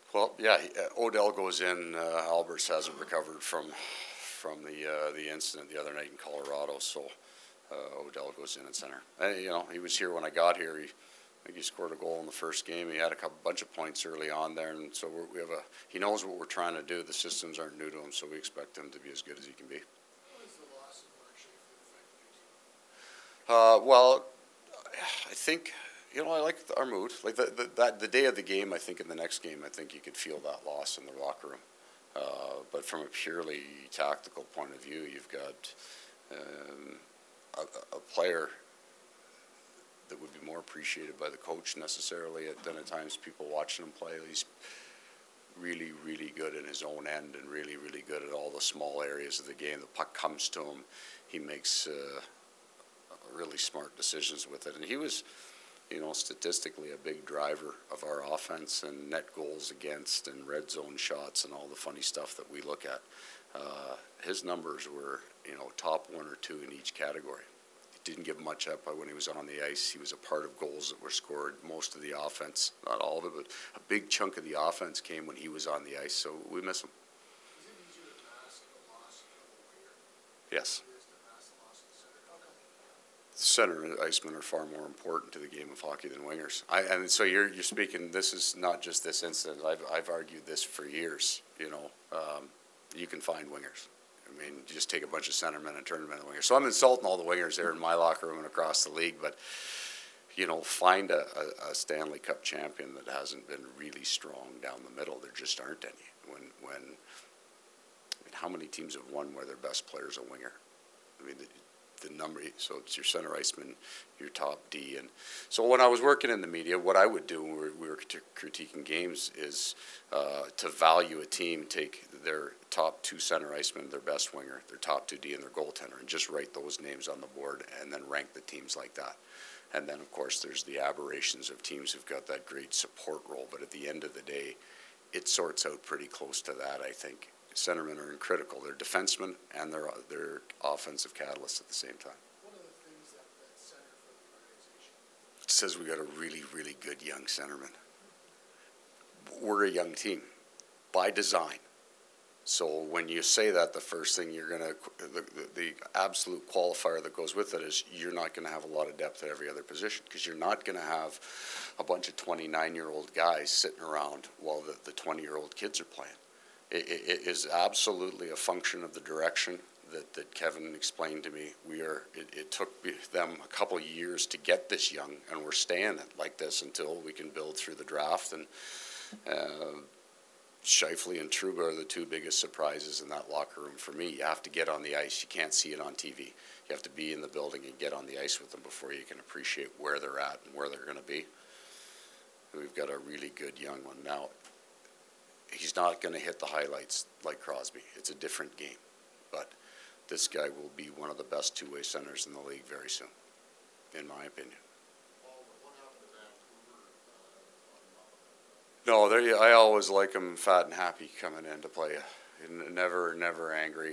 Well, yeah, Odell goes in. Alberts hasn't recovered from the incident the other night in Colorado, so Odell goes in at center. He was here when I got here. I think he scored a goal in the first game. He had a bunch of points early on there, and so we have he knows what we're trying to do. The systems aren't new to him, so we expect him to be as good as he can be. How is the loss of Mark Schaefer affecting your team? Well, I think I like our mood. Like the day of the game, I think in the next game, I think you could feel that loss in the locker room. But from a purely tactical point of view, you've got a player that would be more appreciated by the coach necessarily than at times people watching him play. He's really, really good in his own end and really, really good at all the small areas of the game. The puck comes to him. He makes really smart decisions with it. And he was, statistically a big driver of our offense and net goals against and red zone shots and all the funny stuff that we look at. His numbers were, top one or two in each category. He didn't give much up when he was on the ice. He was a part of goals that were scored. Most of the offense, not all of it, but a big chunk of the offense came when he was on the ice, so we miss him. Is it easier to mask a loss of a winger? Yes. It is to mask the loss of the center. How come? Center icemen are far more important to the game of hockey than wingers. And so you're speaking. This is not just this incident. I've argued this for years. You can find wingers. I mean, you just take a bunch of centermen and turn them into wingers. So I'm insulting all the wingers there in my locker room and across the league. But find a Stanley Cup champion that hasn't been really strong down the middle. There just aren't any. How many teams have won where their best player's a winger? I mean, the number, so it's your center iceman, your top D. And so when I was working in the media, what I would do when we were critiquing games is to value a team, take their top two center icemen, their best winger, their top two D, and their goaltender, and just write those names on the board and then rank the teams like that. And then, of course, there's the aberrations of teams who've got that great support role. But at the end of the day, it sorts out pretty close to that, I think. Centermen are critical. They're defensemen and they're offensive catalysts at the same time. One of the things that center for the organization? It says we got a really, really good young centerman. We're a young team by design. So when you say that, the first thing the absolute qualifier that goes with it is you're not going to have a lot of depth at every other position because you're not going to have a bunch of 29-year-old guys sitting around while the 20-year-old kids are playing. It is absolutely a function of the direction that Kevin explained to me. It took them a couple of years to get this young, and we're staying like this until we can build through the draft. And Scheifele and Trouba are the two biggest surprises in that locker room for me. You have to get on the ice. You can't see it on TV. You have to be in the building and get on the ice with them before you can appreciate where they're at and where they're going to be. We've got a really good young one now. He's not going to hit the highlights like Crosby. It's a different game. But this guy will be one of the best two-way centers in the league very soon, in my opinion. What happened to Vancouver? No, I always like him fat and happy coming in to play. Never angry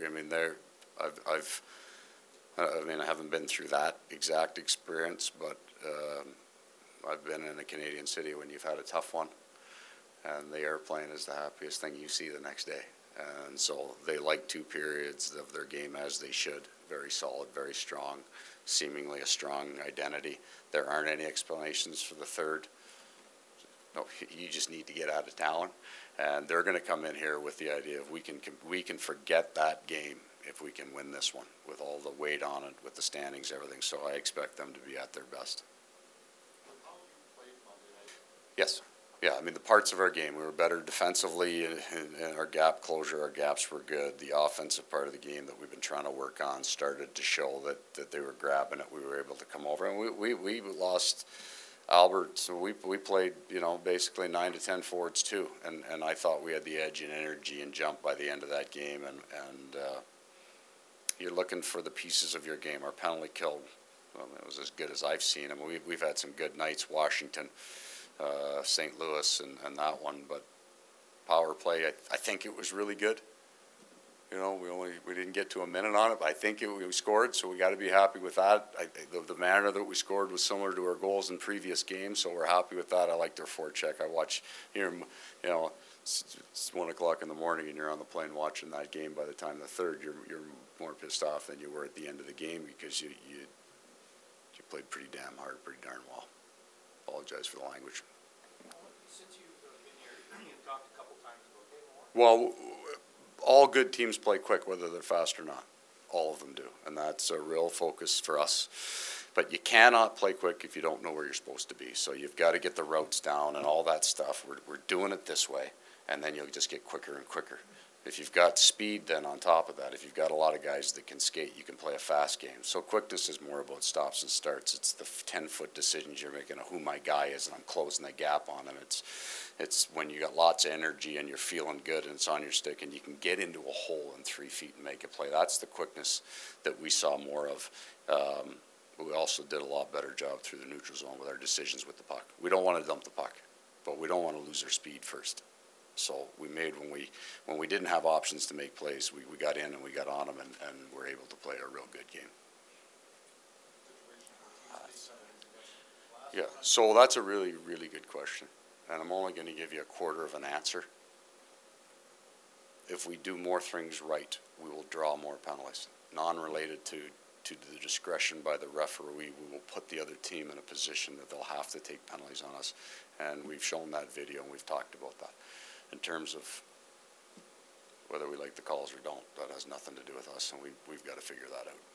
I haven't been through that exact experience, but I've been in a Canadian city when you've had a tough one. And the airplane is the happiest thing you see the next day. And so they like 2 periods of their game as they should. Very solid, very strong, seemingly a strong identity. There aren't any explanations for the third. No, you just need to get out of town. And they're going to come in here with the idea of we can forget that game if we can win this one with all the weight on it, with the standings, everything. So I expect them to be at their best. How you played Monday night? Yes. Yeah, the parts of our game, we were better defensively in our gap closure. Our gaps were good. The offensive part of the game that we've been trying to work on started to show that they were grabbing it. We were able to come over. And we lost Albert, so we played, basically 9 to 10 forwards too. And I thought we had the edge in energy and jump by the end of that game. And you're looking for the pieces of your game. Our penalty kill, it was as good as I've seen them. We've had some good nights, Washington, St. Louis and that one, but power play, I think it was really good. You know, we didn't get to a minute on it, but I think we scored, so we got to be happy with that. The manner that we scored was similar to our goals in previous games, so we're happy with that. I liked our forecheck. I watch here, you know, it's 1 o'clock in the morning and you're on the plane watching that game. By the time the third, you're more pissed off than you were at the end of the game because you played pretty damn hard, pretty darn well. Apologize for the language. Since you've been here, you've talked a couple times about getting more. Well, all good teams play quick, whether they're fast or not. All of them do, and that's a real focus for us. But you cannot play quick if you don't know where you're supposed to be. So you've got to get the routes down and all that stuff. We're doing it this way, and then you'll just get quicker and quicker. If you've got speed, then on top of that, if you've got a lot of guys that can skate, you can play a fast game. So quickness is more about stops and starts. It's the 10-foot decisions you're making of who my guy is, and I'm closing the gap on him. It's when you got lots of energy and you're feeling good and it's on your stick and you can get into a hole in 3 feet and make a play. That's the quickness that we saw more of. We also did a lot better job through the neutral zone with our decisions with the puck. We don't want to dump the puck, but we don't want to lose our speed first. So we made, when we didn't have options to make plays, we got in and we got on them and were able to play a real good game. Yeah, so that's a really, really good question. And I'm only going to give you a quarter of an answer. If we do more things right, we will draw more penalties. Non-related to the discretion by the referee, we will put the other team in a position that they'll have to take penalties on us. And we've shown that video and we've talked about that. In terms of whether we like the calls or don't, that has nothing to do with us, and we've got to figure that out.